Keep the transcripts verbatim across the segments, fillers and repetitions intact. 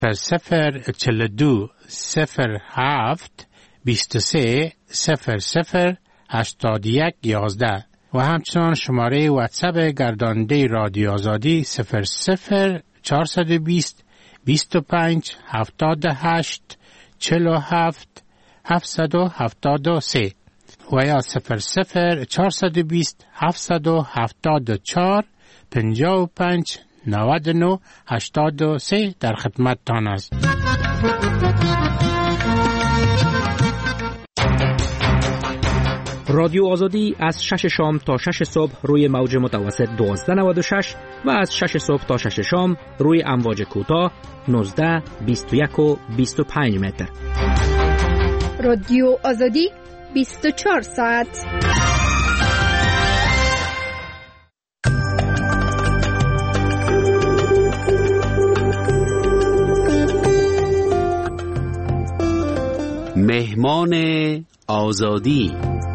صفر چل دو صفر هفت بیست و سه صفر صفر هشتاد یک یازده و همچنان شماره واتساپ گرداننده رادیو آزادی صفر صفر چهارصد و بیست بیست و پنج هفتاد و هشت چهل و هفت هفتصد و هفتاد و سه و یا صفر صفر چهارصد و بیست هفتصد و هفتاد و چهار پنجاه و پنج نود و نه هشتاد و سه در خدمتتان است. رادیو آزادی از شش شام تا شش صبح روی موج متوسط دوازده نود و شش و از شش صبح تا شش شام روی امواج کوتاه نوزده بیست و یک و بیست و پنج متر. رادیو آزادی بیست و چهار ساعت. مهمان آزادی.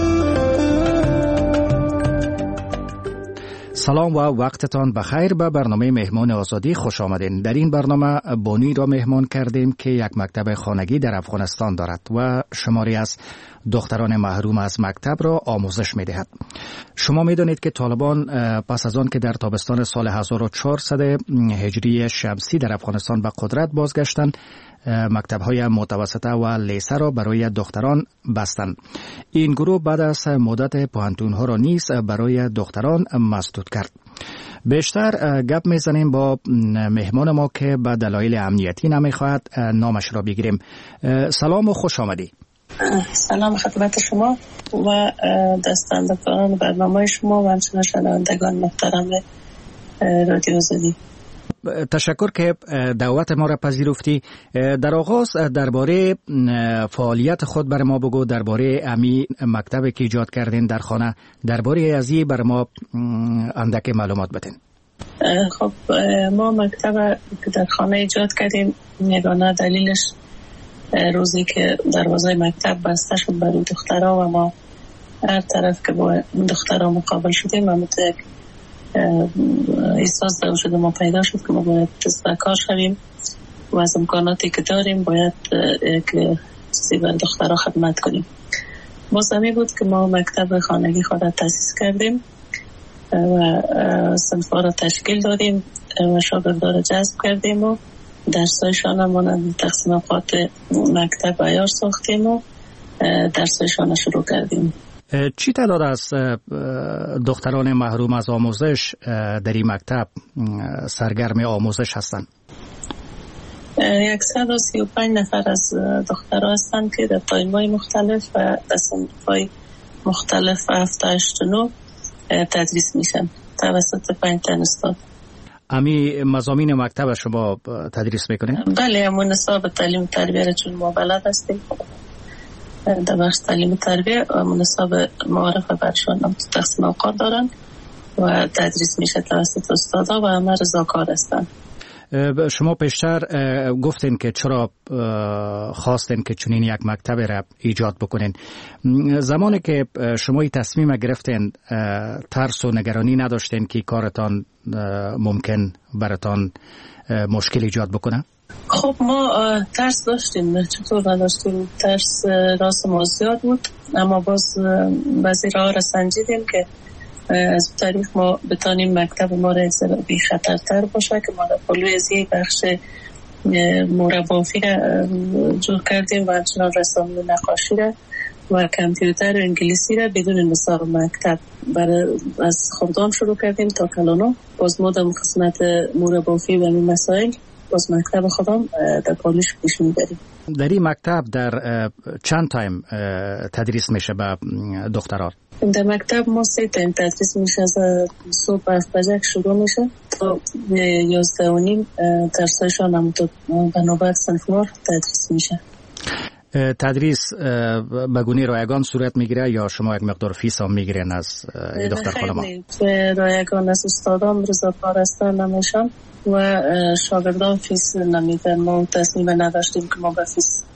سلام و وقتتان بخیر. به برنامه مهمان آزادی خوش آمدین. در این برنامه بانی را مهمان کردیم که یک مکتب خانگی در افغانستان دارد و شماری از دختران محروم از مکتب را آموزش می دهد. شما می دانید که طالبان پس از آن که در تابستان سال هزار و چهارصد هجری شمسی در افغانستان به قدرت بازگشتند، مکتب‌های متوسطه و لیسه را برای دختران بستند. این گروه بعد از مدت پوهنتون‌ها را نیز برای دختران مسدود کرد. بیشتر گپ میزنیم با مهمان ما که به دلایل امنیتی نمیخواهد نامش را بگیریم. سلام و خوش آمدی. سلام خدمت شما و دستاندرکاران برنامه شما و همچنین شنوندگان محترم رادیو آزادی. تشکر که دعوت ما را پذیرفتی. در آغاز درباره فعالیت خود بر ما بگو، درباره امی مکتبی که ایجاد کردین در خانه، درباره ازی بر ما اندک معلومات بدین. خب ما مکتب که در خانه ایجاد کردیم، یگانه دلیلش روزی که دروازه مکتب بسته شد برای دخترها و ما هر طرف که با دخترها مقابل شدیم و متوجه احساس دو شده ما پیدا شد که ما باید دست به کار شویم و از امکاناتی که داریم باید که چیزی بر دخترها خدمت کنیم. موضوعی بود که ما مکتب خانگی خود را تأسیس کردیم و صنف‌ها را تشکیل دادیم و شاگردان را جذب کردیم و درسایشان را مانند تقسیم اوقات مکتب عیار ساختیم و درسایشان را شروع کردیم. چی تعداد از دختران محروم از آموزش در این مکتب سرگرم آموزش هستند؟ صد و سی و پنج نفر از دخترها هستند که در تایم‌های مختلف و در صنف‌های مختلف هفت هشت نه تدریس میشن توسط پنج تن استاد. امی مضامین مکتب شما تدریس میکنید؟ بله، همون نصاب تعلیم و تربیه را چون ما بلد هستیم در بخش تعلیم و تربیه و منصب معارفه برشان هم تقسیم اوقات دارن و تدریس میشه توسط استادا و همه رضاکار هستن. شما پیشتر گفتین که چرا خواستین که چنین یک مکتب را ایجاد بکنین. زمانی که شما این تصمیم گرفتین ترس و نگرانی نداشتین که کارتان ممکن براتان مشکل ایجاد بکنه؟ خب ما ترس داشتیم، چطور نداشتیم؟ ترس راست ما زیاد بود، اما باز بعضی راه را سنجیدیم که از طریق ما بتانیم مکتب ما را بی خطرتر باشه که ما در پلوی از یک بخش مربافی را جور کردیم و همچنان رسام نقاشی را و کامپیوتر و انگلیسی را بدون نصاب مکتب برای از خردام شروع کردیم تا کلانو. باز ما در قسمت مربافی و این مسائل باز مکتب خودم در پالیش پیش میبریم. در این مکتب در چند تایم تدریس میشه به دختران؟ در مکتب ما سه تایم تدریس میشه، از صبح هفت بجه شروع میشه تا یازده و نیم درسایشان هم تا به نوبت صنفوار تدریس میشه. تدریس بگونه رایگان صورت میگیره یا شما یک مقدار فیس هم میگیرین از دختر خانما؟ رایگان از استادان رضاکار هستن نمیشن و شاگردان فیس نمیدن. ما تصمیم نداشتیم که ما به فیس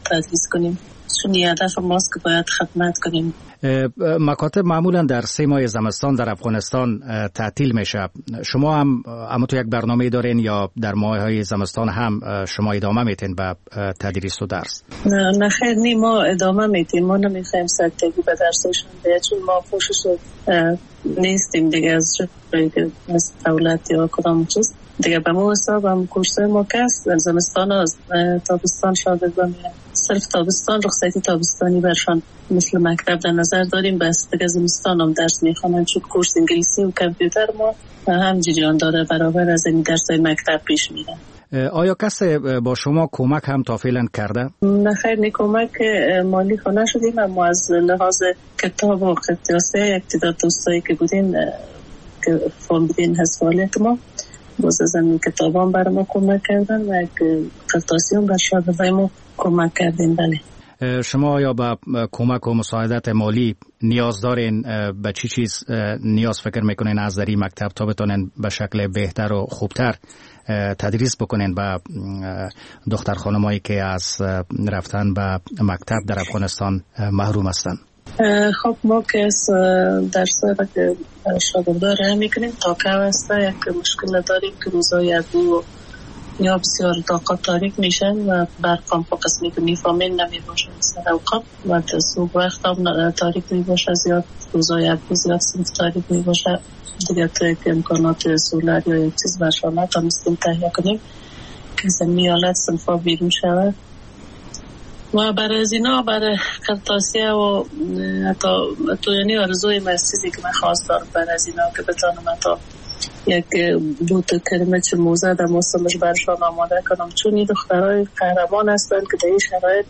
تدریس کنیم، چون هدف ماست که باید خدمت کنیم. مکاتب معمولا در سه ماه زمستان در افغانستان تعطیل میشه. شما هم اما تو یک برنامه دارین یا در ماه های زمستان هم شما ادامه میتین به تدریس و درس؟ نه نه خیر نی، ما ادامه میتیم. ما نمیخوایم سرتگی به درسشون بیا، چون ما پوشش نیستیم دیگه از جایی که از دولت یا کدام چیز دیگه. به ما حساب هم کشته ما کس در زمستان از تابستان شاگردان میرن. صرف تابستان رخصتی تابستانی برشان مثل مکتب در نظر داریم، بس دیگه زمستان هم درس میخوانن، چون کورس انگلیسی و کامپیوتر ما هم جریان داره برابر از این درسای مکتب پیش میره. آیا کسی با شما کمک هم تا فعلا کرده؟ نه خیر نی، کمک مالی خونه شدیم، اما از لحاظ کتاب و قطعاسه یک تعداد دوستایی که بودین که فرم بدین حسوالیت ما باز از این کتاب هم برای ما کمک کردن و یک قطعاسی هم بر شاگردای ما کمک کردین. بله. شما یا با کمک و مساعدت مالی نیاز دارین؟ به چی چیز نیاز فکر میکنین از در این مکتب تا بتونین به شکل بهتر و خوبتر تدریس بکنین به دختر خانمایی که از رفتن به مکتب در افغانستان محروم هستن؟ خب ما که درسایی را که شاگردان راه میکنیم تا که هسته یک مشکل داریم که روزای ادو یا بسیار طاقت تاریک میشن و برق هم قسمی که میفهمین نمی باشه سر اوقات و صبح وقت هم تاریک می باشه، زیاد روزای ادو زیاد صنف تاریک می باشه دیگه. تو که امکانات سولر یا یک چیز برشانه تا مستیم تهیه کنیم که زمیالت صنفا بیرون شود و برای از اینا برای قرطاسیه و حتی تو یعنی آرزوی مسیزی که من خواست دارم برای از اینا که بتانم حتی یک بوت کلمه چه موزه در موسمش برشان آماده کنم، چون این دخترهای قهرمان هستند که در این شرایط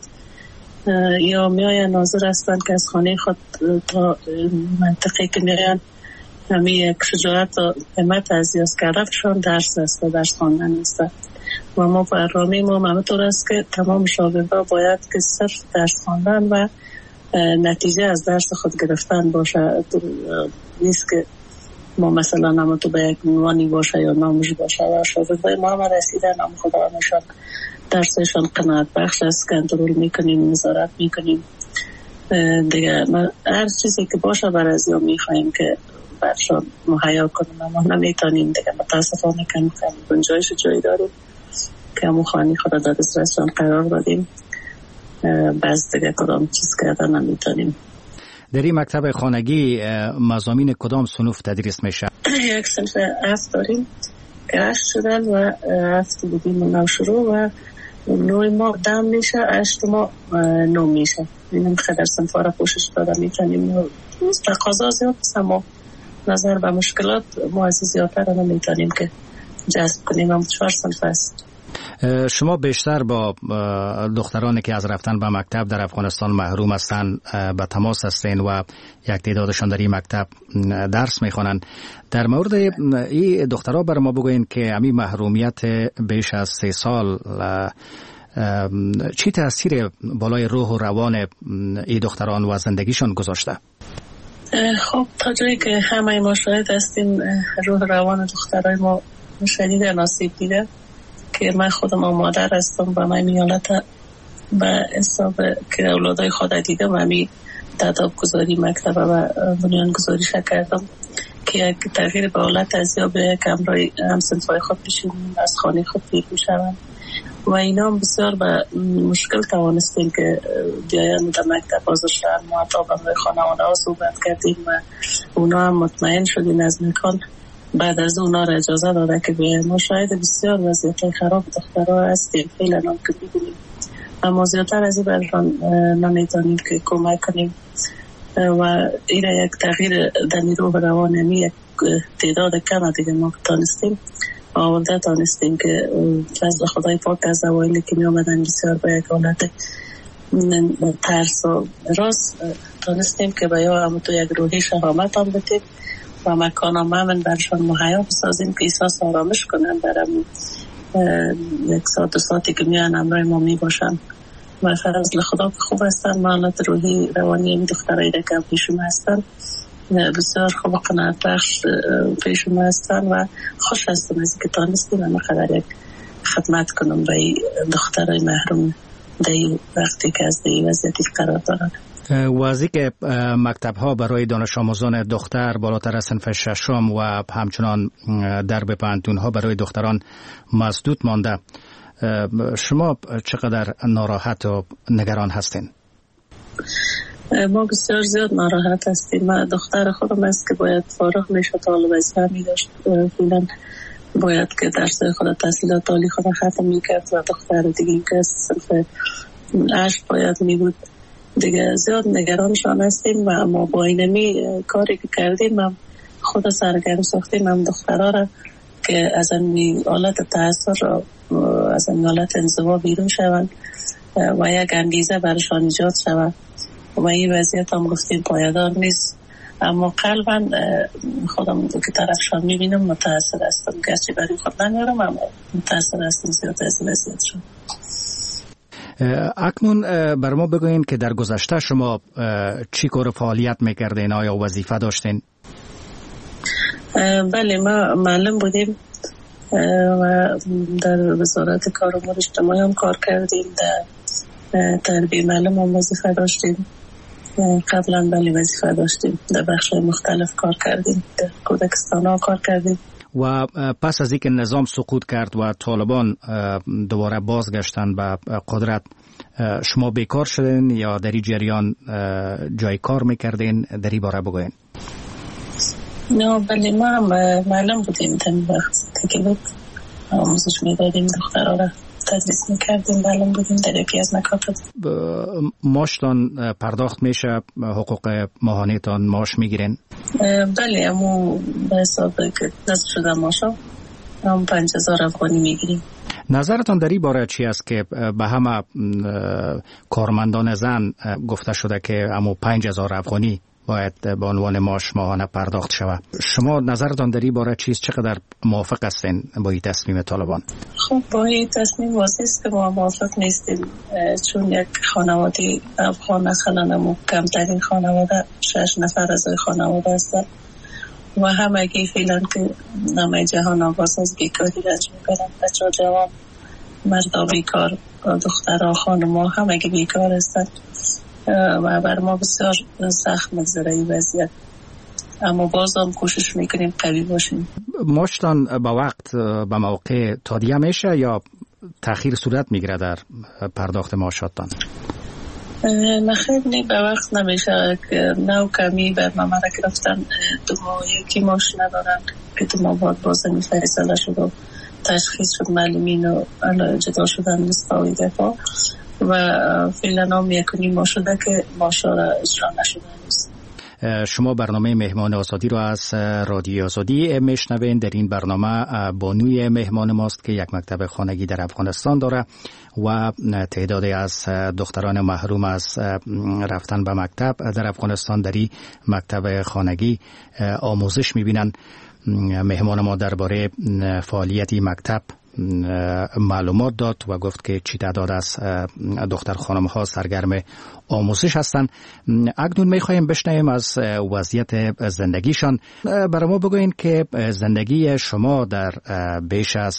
یا میاین ناظر هستند که از خانه خود تا منطقه که میاین همین یک شجاعت و همت از یاز کردنشان درس است و درس خواندن است و ما برنامه ما همینطور است که تمام شاگردان باید که صرف درس خواندن و نتیجه از درس خود گرفتن باشه. نیست که ما مثلا نام تو به یک نوانی باشه یا نامش باشه و شاگردای ما هم رسیدن نام خدا نشان درسشان قناعت بخش است، کنترل میکنیم، نظارت میکنیم دیگه. هر چیزی که باشه برای از یا میخواییم که برشان مهیا کنیم، اما نمیتونیم دیگه. متاسفانه کم کم گنجایش جایی داریم که همون خانی خدا در دسترسشان قرار دادیم، بس دیگه کدام چیز کردن نمیتونیم. در این مکتب خانگی مضامین کدام صنوف تدریس میشه؟ یک صنف هفت داریم که هشت شدن و هفت بودیم نو شروع و نوی ما دم میشه، هشت ما نو میشه. اینم خیلی صنف را پوشش داده میتونیم. تقاضا زیاد است اما نظر به مشکلات ما از زیادتر را نمیتونیم که جذب کنیم. هم چهار صنف است. شما بیشتر با دخترانی که از رفتن به مکتب در افغانستان محروم هستند به تماس هستین و یک تعدادشان در این مکتب درس میخوانند. در مورد این دخترها بر ما بگوین که همین محرومیت بیش از سه سال چی تاثیر بالای روح و روان این دختران و زندگیشان گذاشته؟ خب تا جایی که همه ما شاهد هستیم روح روان دخترای ما شدید آسیب دیده که من خودم مادر هستم و من میالت به حساب که اولادای خود دیدم و می تداب گذاری مکتب و بنیان گذاری کردم که یک تغییر به حالت از یا به یک امرای همسنفای خود بشیم از خانه خود بیرون شوند و اینا هم بسیار به مشکل توانستیم که بیاین در مکتب حاضر شدن. ما حتی به خانواده ها صحبت کردیم و اونا هم مطمئن شدین از مکان بعد از اونا را اجازه داده که بیاین. ما شاید بسیار وضعیت خراب دخترها هستیم فعلا هم که ببینیم، اما زیادتر از این برشان نمیتونیم که کمک کنیم و این یک تغییر در نیرو روانمی یک تعداد کم دیگه ما تانستیم آورده تانستیم که فضل خدای پاک از اوایلی که می آمدن بسیار به یک حالت ترس و راست تانستیم که به یا هم تو یک روحی شهامت هم بتیم و مکان هم همین برشان مهیا بسازیم که احساس آرامش کنن برم یک ساعت و ساعتی که میان امرای ما می باشن و فضل خدا که خوب هستن. معالات روحی روانی این دخترایی که پیشون هستن بسیار خوب قناعت بخش پیشون هستن و خوش هستم از که تانستیم همه قدر یک خدمت کنم به دخترای محروم در وقتی که از در وضعیتی قرار دارن. واضحی که مکتب ها برای دانش آموزان دختر بالاتر از صنف ششم و همچنان درب پانتون ها برای دختران مسدود مانده. شما چقدر ناراحت و نگران هستین؟ ما بسیار زیاد ناراحت هستیم. من دختر خودم است که باید فارغ میشد، حال وظیفه می داشت، فعلا باید که درس خود تحصیلات عالی خود ختم میکرد و دختر دیگه که صنف هشت باید می بود. دیگه زیاد نگرانشان هستیم و ما با اینمی کاری که کردیم هم خود سرگرم ساختیم هم دخترها را که از این حالت تأثیر را از این حالت انزوا بیرون شوند و یک انگیزه برشان ایجاد شود و این وضعیت هم گفتیم پایدار نیست، اما قلبا خودم که طرفشان میبینم متأثر هستم، گرچه برای خود نمیارم اما متأثر هستم زیاد از وضعیتشان. اکنون بر ما بگوین که در گذشته شما چی کار فعالیت میکردین؟ آیا وظیفه داشتین؟ بله، ما معلم بودیم و در وزارت کار امور اجتماعی هم کار کردیم، در تربیه معلم هم وظیفه داشتیم، قبلا بله وظیفه داشتیم، در بخش مختلف کار کردیم، در کودکستان ها کار کردیم. و پس از اینکه نظام سقوط کرد و طالبان دوباره بازگشتن به قدرت، شما بیکار شدین یا در این جریان جای کار میکردین؟ در این باره بگوین. نه بله، ما هم معلم بودیم، تمی وقت که بود آموزش میدادیم، دخترها را تدریس میکردیم، معلم بودیم در یکی از مکاتب. ماشتان پرداخت میشه؟ حقوق ماهانه‌تان ماش میگیرین؟ بله، امو به حساب که نصف شده ماشا هم پنج هزار افغانی میگیریم. نظرتان در این باره چی است که به همه کارمندان زن گفته شده که امو پنج هزار افغانی باید به عنوان معاش ماهانه پرداخت شود؟ شما نظرتان در این باره چیست؟ چقدر موافق هستین با این تصمیم طالبان؟ خب با این تصمیم واضح است که ما موافق نیستیم، چون یک خانواده افغان مثلا کمترین خانواده شش نفر از خانواده هستند و همگی فعلا که نامه جهان آواز از بیکاری رنج میکنن، بچه ها جوان، مردا بیکار، دخترها خانم‌ها همگی بیکار هستند و بر ما بسیار سخت مگذره این وضعیت، اما باز هم کوشش میکنیم قوی باشیم. ماشتان با وقت به موقع تادیه میشه یا تأخیر صورت میگیره در پرداخت معاشاتان؟ نخیر نی به وقت نمیشه، که نو کمی بر ما را گرفتن، دو ماه یکی ماش ندارن که دو ماه بعد باز می فریضه شد و تشخیص شد معلمین و جدا شدن نصفاوی دفاع و فعلا هم یکنی ما شده که ماشا را اجرا نشده نیست. شما برنامه مهمان آزادی رو از رادیو آزادی میشنوین. در این برنامه بانوی مهمان ماست که یک مکتب خانگی در افغانستان داره و تعدادی از دختران محروم از رفتن به مکتب در افغانستان در این مکتب خانگی آموزش میبینن. مهمان ما درباره فعالیت مکتب معلومات داد و گفت که چی تعداد از دختر خانم ها سرگرم آموزش هستند. اکنون میخوایم بشنویم از وضعیت زندگیشان. برای ما بگوین که زندگی شما در بیش از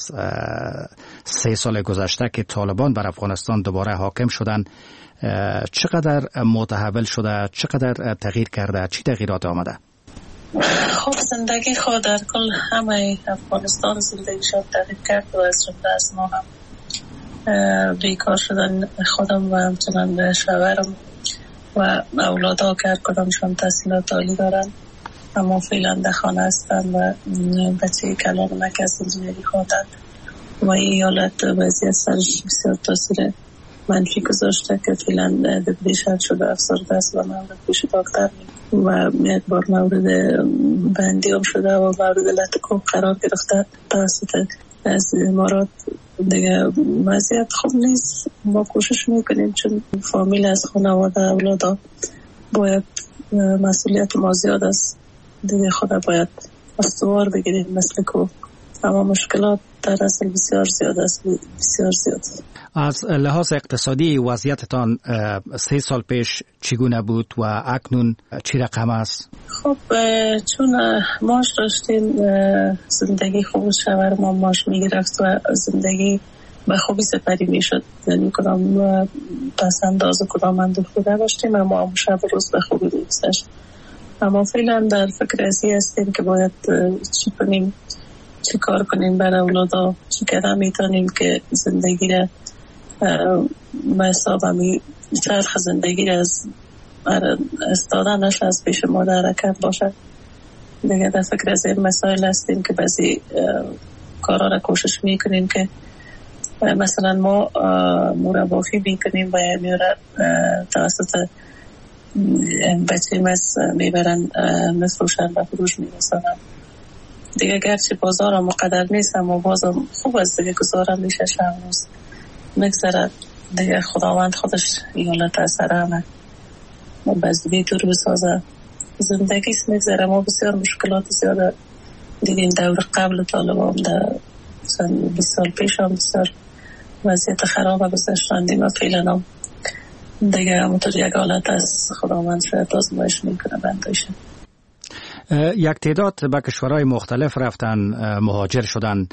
سه سال گذشته که طالبان بر افغانستان دوباره حاکم شدن چقدر متحول شده، چقدر تغییر کرده، چی تغییرات آمده؟ خب زندگی خود در کل همه افغانستان زندگی شد تغییر کرد و از جمله از ما هم بیکار شدن خودم و همچنان شوهرم و اولادها که هر کدامشان تحصیلات عالی دارن اما فعلا در خانه هستن و بچه کلان مرکز انجینری خوندن و این حالت وضعیت سرش بسیار تاثیر منفی گذاشته که فعلا دپریشن شده، افسرده است و من پیش دکتر و یک بار مورد بندی هم شده و مورد لطکوب قرار گرفته توسط از امارات. دیگه وضعیت خوب نیست. ما کوشش میکنیم چون فامیل از خانواده اولادا باید مسئولیت ما زیاد است، دیگه خدا باید استوار بگیریم مثل کو، اما مشکلات در اصل بسیار زیاد است، بسیار زیاد. از لحاظ اقتصادی وضعیتتان سه سال پیش چگونه بود و اکنون چی رقم است؟ خب چون ماش داشتیم زندگی خوب شوهر ما ماش میگرفت و زندگی به خوبی سپری میشد، یعنی کدام پس انداز کدام اندوخته داشتیم، اما هم شب روز به خوبی بگذشت. اما فعلا در فکر ازی هستیم که باید چی کنیم، چی کار کنیم برای اولادا، چی قدم میتونیم که زندگی را به حساب همی چرخ زندگی را از استادنش از پیش ما در حرکت باشد. دیگه در فکر از این مسائل هستیم که بعضی کارا را کوشش میکنیم که مثلا ما مربافی میکنیم و میاره توسط بچه مز میبرن مفروشن و فروش میرسانن. دیگه گرچه بازار هم مقدر نیست اما بازم خوب است دیگه گذارم میشه شب روز مگذرد. دیگه خداوند خودش یالت اثر همه بزدی دور بسازه. زندگی است مگذره. ما بسیار مشکلات زیاده دیدیم دور قبل طالبان در بیست سال پیش هم بسیار وضعیت خراب گذاشتندیم و فعلا هم دیگه همونطور یک حالت از خداوند شاید آزمایش میکنه بندایشه. یک تعداد به کشورهای مختلف رفتن، مهاجر شدن.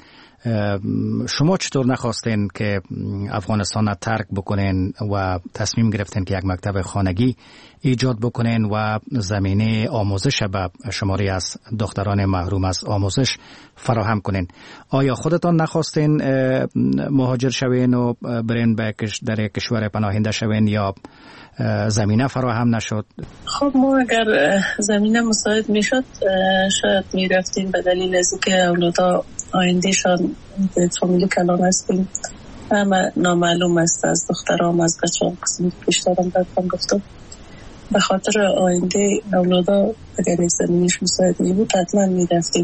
شما چطور نخواستین که افغانستان را ترک بکنین و تصمیم گرفتین که یک مکتب خانگی ایجاد بکنین و زمینه آموزش به شماری از دختران محروم از آموزش فراهم کنین؟ آیا خودتان نخواستین مهاجر شوین و برین به در کشور پناهنده شوین یا زمینه فراهم نشد؟ خب ما اگر زمینه مساعد میشد شاید میرفتیم، به دلیل از که اولادا آیندهشان فامیلی کلان هستیم اما نامعلوم است از دخترام از بچه‌ام قسمی پیشترم برکم گفتم. به خاطر آینده اولادا اگر یک زمینیش مساعد می بود حتما می رفتیم،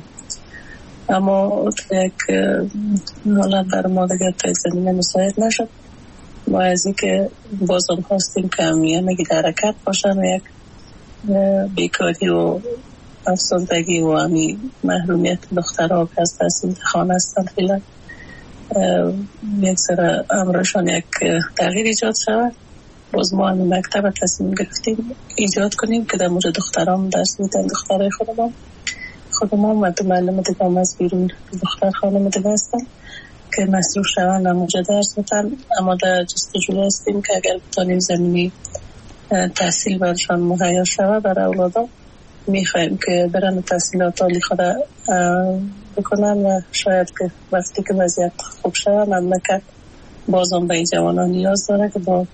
اما یک حالت بر ما دیگر تا یک زمینه مساعد نشد. ما از این که بازم خواستیم که همیه مگی در حرکت باشن و یک بیکاری و افسردگی و همی محرومیت دخترها که از تحصیل خانه هستند فیلن یک سر امرشان یک تغییر ایجاد شود. باز ما همی مکتب تصمیم گرفتیم ایجاد کنیم که در مورد دختران درس میدن. دخترهای خودمان خودمان و دو معلم دیگه هم از بیرون دختر خانم دیگه هستن که مصروف شوند و موجه درس میتن، اما در جستجو هستیم که اگر بتانیم زمینی تحصیل برشان مهیا شود برای اولادا میخوایم که برن تحصیلات عالی خود بکنن و شاید که وقتی که وضعیت خوب شود مملکت بازم به این جوانان نیاز داره که با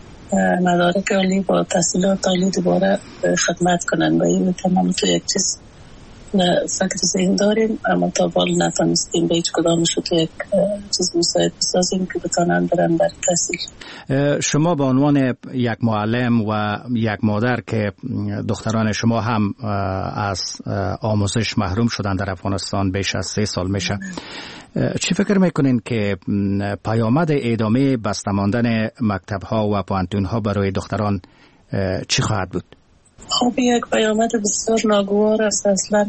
مدارک عالی با تحصیلات عالی دوباره خدمت کنن. و این تمام تو یک چیز فکر ذهن داریم اما تا بال نتانستیم به هیچ کدامش تو یک چیز مساعد بسازیم که بتانن برن بر تحصیل. شما به عنوان یک معلم و یک مادر که دختران شما هم از آموزش محروم شدن در افغانستان بیش از سه سال میشه، چی فکر میکنین که پیامد ادامه بسته ماندن مکتب ها و پوانتون ها برای دختران چی خواهد بود؟ خب یک پیامد بسیار ناگوار است، اصلا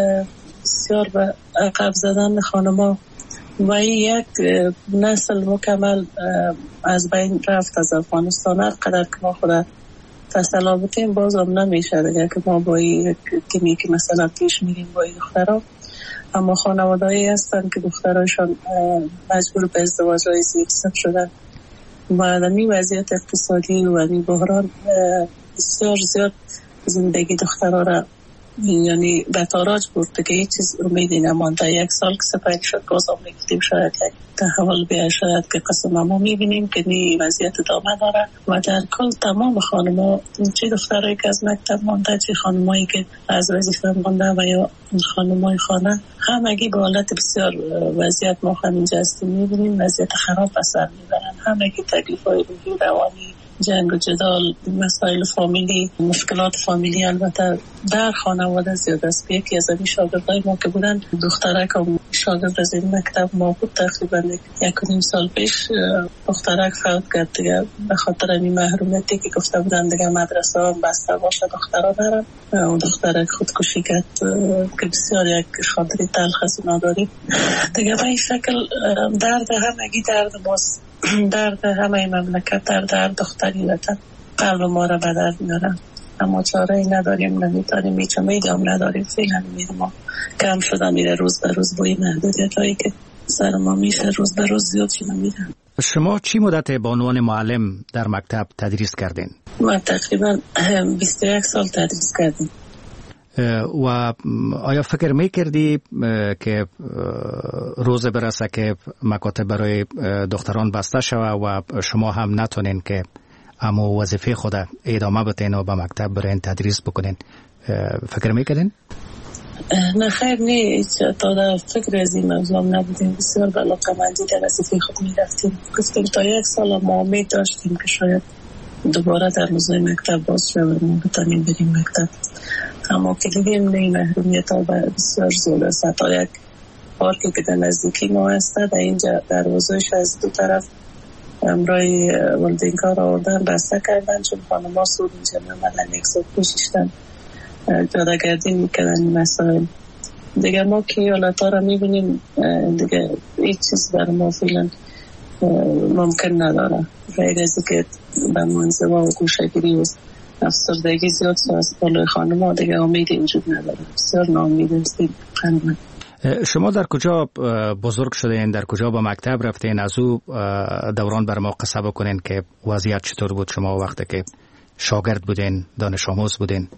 بسیار به عقب زدن خانما و یک نسل مکمل از بین رفت از افغانستان. هر قدر که ما خود تسلا بودیم بازم نمیشه دیگه که ما با یک تیمی که مثلا پیش میریم با دخترها، اما خانوادهایی هستن که دخترایشان مجبور به ازدواج‌های زیرسن شدن و این وضعیت اقتصادی و این بحران بسیار زیاد زندگی دخترها را یعنی به تاراج برد که هیچ چیز امیدی نمانده. یک سال که سپک شد بازم میگفتیم شاید یک تحول بیاید، شاید که قسم ما میبینیم که نی وضعیت ادامه داره و در کل تمام خانم‌ها چه دخترایی که از مکتب مانده چه خانمایی که از وظیفه مانده و یا خانمای خانه همگی به حالت بسیار وضعیت ما همینجا هستیم میبینیم وضعیت خراب به سر میبرن. همگی تکلیف‌های روحی روانی، جنگ و جدال، مسائل فامیلی، مشکلات فامیلی البته در خانواده زیاد است. یکی از این شاگردای ما که بودن دخترک و شاگرد از این مکتب ما بود تقریبا یک و نیم سال پیش دخترک فوت کرد دیگه به خاطر این محرومیتی که گفته بودن دیگه مدرسه ها بسته باشه دخترها نرن و دخترک خودکشی کرد که بسیار یک خاطری تلخ از اینا داریم دیگه. به این شکل درد همگی درد ماست، درد همه مملکت، درد هر دختری وطن قلب ما را به درد میارن، اما چاره ای نداریم، نمیتونیم، هیچ امیدی هم نداریم. فعلا امید ما کم شده میره روز به روز با این محدودیت هایی که سر ما میشه روز به روز زیاد شده میره. شما چی مدت به عنوان معلم در مکتب تدریس کردین؟ من تقریبا بیست و یک سال تدریس کردم. و آیا فکر میکردی که روز برسه که مکاتب برای دختران بسته شوه و شما هم نتونین که اما وظیفه خود ادامه بدین و به مکتب برین تدریس بکنین، فکر میکردین؟ نه خیر، نه تا در فکر از این موضوع نبودیم. بسیار به علاقه‌مندی در وظیفه خود میرفتیم. گفتیم تا یک سال ما امید داشتیم که شاید دوباره در موضوع مکتب باز شود و بتانیم بریم مکتب. اما که دیدیم نه، محرومیت ها بسیار زود است. تا یک پارکی که در نزدیکی ما هست، در اینجا دروازه‌اش از دو طرف امرای ولدینکار آوردن بسته کردن، چون خانم‌ها سود اینجا نمدن یک سال پیششتن جادگردی میکنن این مسائل. دیگه ما که ایالت‌ها را میبینیم، دیگه هیچ چیز برای ما فعلا ممکن نداره غیر از که به منزوا و گوشه‌گیری و افسردگی زیاد از بالای خانم‌ها دیگه امیدی وجود نداره. بسیار ناامید هستیم. شما در کجا بزرگ شدین؟ در کجا با مکتب رفتین؟ از او دوران بر ما قصه بکنین که وضعیت چطور بود شما وقتی که شاگرد بودین، دانش آموز بودین؟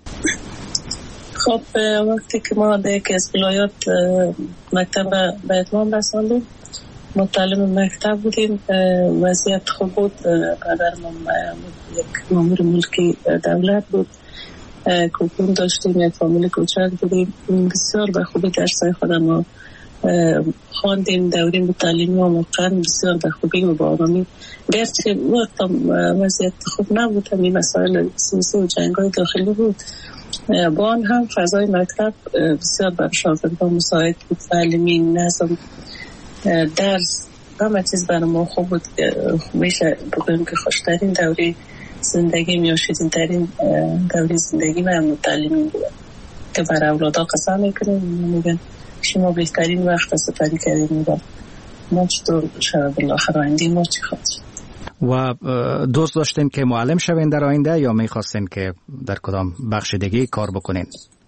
خب وقتی که ما در یکی از ولایات مکتب به اتمام رساندیم، متعلم مکتب بودیم، وضعیت خوب بود. پدرم یک مامور ملکی دولت بود، کوپون داشتیم، یک فامیل کوچک بودیم. بسیار به خوبی درسای خودم ما خواندیم. دوریم به تعلیمی و موقعا بسیار به خوبی و با آرامی، گرچه وقتا وضعیت خوب نبود، همین مسائل سیاسی و جنگ‌های داخلی بود، با آن هم فضای مکتب بسیار بر شاگردان مساعد بود. تعلیمی، نظم، درس، همه چیز برای ما خوب بود. میشه بگویم که خوشترین دوری زندگی یا شیرین‌ترین دوری زندگی من متعلمی بود که برای اولادا قسم میکنیم، میگن شما بهترین وقت سپری کردیم و ما چطور شد بالاخره آینده ما چی خواهد شد. و دوست داشتین که معلم شوین در آینده یا میخواستین که در کدام بخش دیگه کار بکنین؟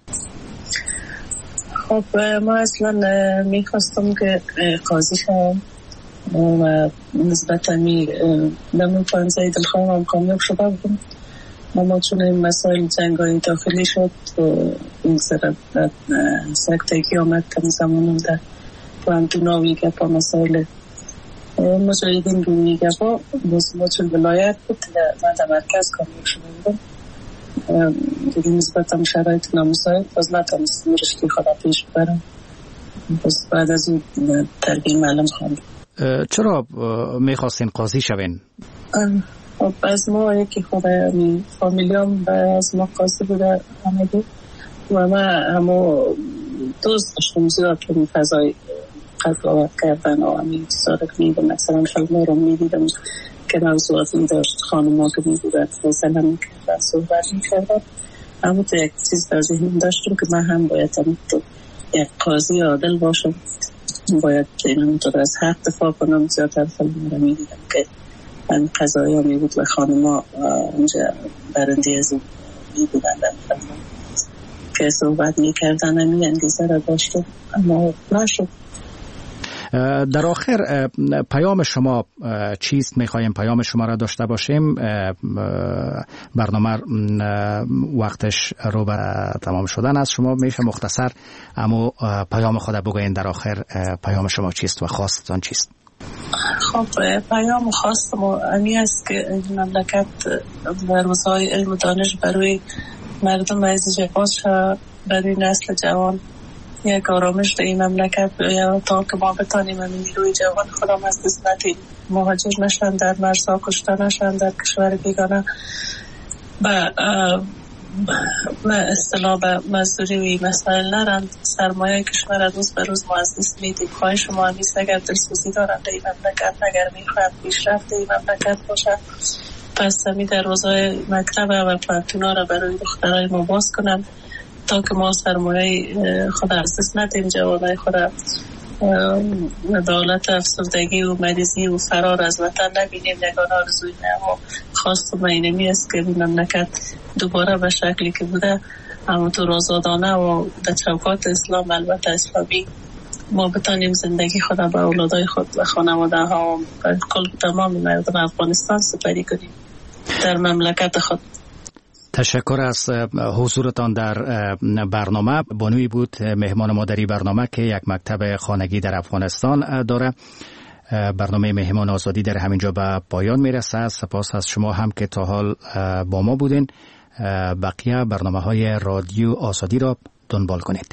خب ما اصلا میخواستم که قاضی شوم و نسبتا می نمون پانزه دلخواهم کامیاب شده بودم، اما چون این مسائل جنگای داخلی شد این سر سکتگی آمد که زمانم در پاندوناوی که پا مسائل مجاهدین روی گفا ما چون ولایت بود من در مرکز کامیاب شده بودم، دیگه نسبتا شرایط نامساعد باز نتانستم رشته خودم پیش ببرم. باز بعد از اون تربیه معلم خواندم. چرا میخواستین قاضی شوین؟ خب از ما یکی خود فامیلیام از ما قاضی بوده همه بود و من همه دوست داشتم زیاد این فضای قضاوت کردن و همین چیزا که میدم. مثلا فیلم رو میدیدم که موضوعاتی داشت، خانم ها که میبودن مثلا میکردن صحبت میکردن، اما تو یک چیز در ذهنم داشتم که من هم باید یک قاضی عادل باشم، باید اینم تو از حق دفاع کنم. زیادتر فیلم رو میدیدم که من قضایی ها میبود و خانم ها اونجا برنده از اون میبودن در فیلم که صحبت میکردن، همین انگیزه را داشتم اما نشد. در آخر پیام شما چیست؟ میخوایم پیام شما را داشته باشیم. برنامه وقتش رو به تمام شدن است. شما میشه مختصر اما پیام خود بگوین در آخر پیام شما چیست و خواستتان چیست؟ خب پیام خواستم امی است که این مملکت و روزهای علم و دانش برای مردم عزیز باز شد، برای نسل جوان یک آرامش در این مملکت یا تا که ما بتانیم همین نیروی جوان خودم از دست ندیم، مهاجر نشن، در مرزها کشته نشن، در کشور بیگانه و اصطلاح به مزدوری و مسائل نرند. سرمایه کشور روز به روز ما از دست میدیم. خواهش شما همیست اگر دلسوزی دارند در این مملکت، اگر میخواهد پیشرفت این مملکت باشه، پس همی در روزهای مکتب و پانتونا را برای دخترای ما باز کنند تا که ما سرمایه خود از دست ندیم، جوانای خود دولت افسردگی و مریضی و فرار از وطن نبینیم. نگاه آرزوی نه و خواست و اینمی است که این مملکت دوباره به شکلی که بوده همونطور آزادانه و در چوکات اسلام، البته اسلامی ما بتانیم زندگی خود به اولادای خود و خانواده ها و کل تمام مردم افغانستان سپری کنیم در مملکت خود. تشکر از حضورتان در برنامه. بانوی بود مهمان ما در این برنامه که یک مکتب خانگی در افغانستان داره. برنامه مهمان آزادی در همینجا به پایان میرسه. سپاس از شما هم که تا حال با ما بودین. بقیه برنامه های رادیو آزادی را دنبال کنید.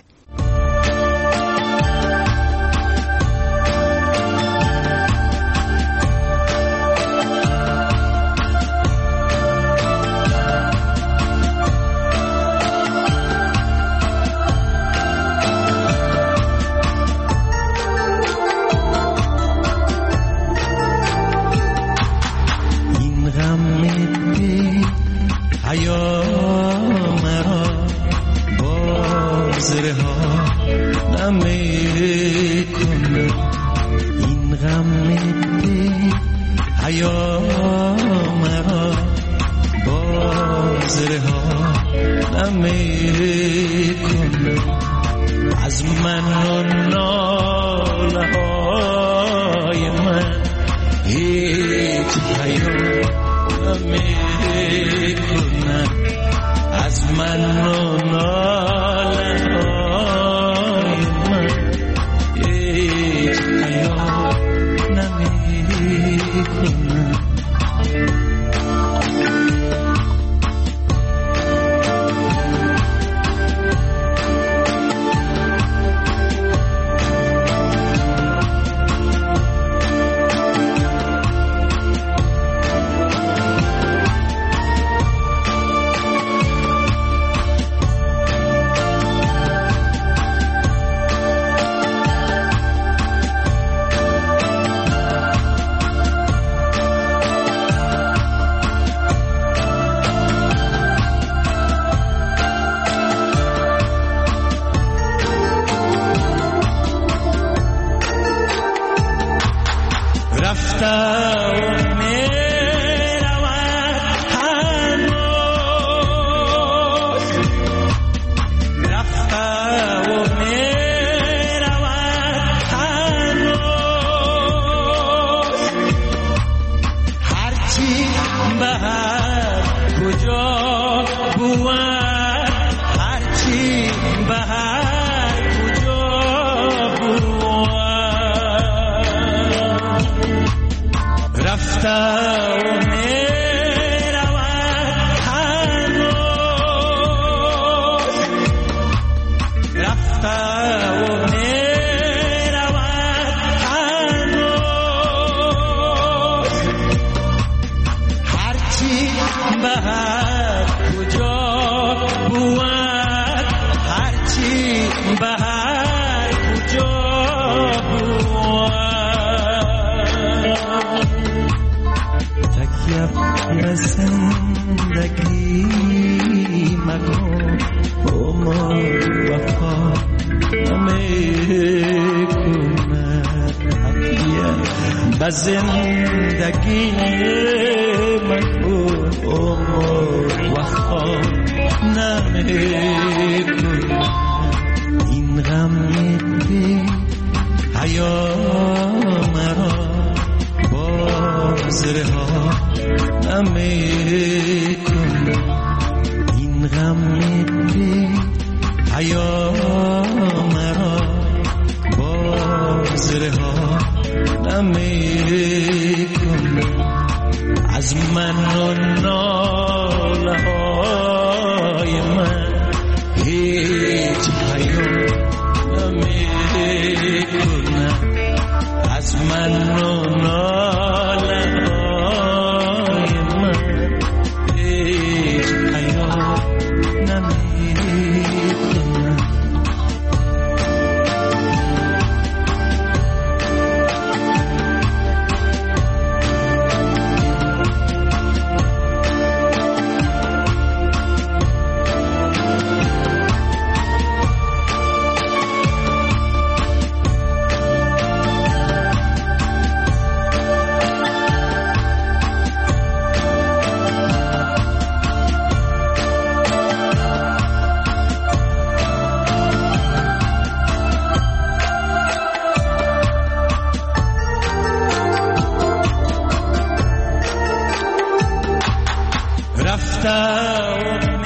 زندگی مکن عمر وفا نمیکن این غم بی حیا مرا بازرها نمیکن این غم بی حیا مرا بازرها نمیکن از من و ناله های من هیچ حیا نمیکن از من و ناله های من هیچ حیا نمیکن رفتم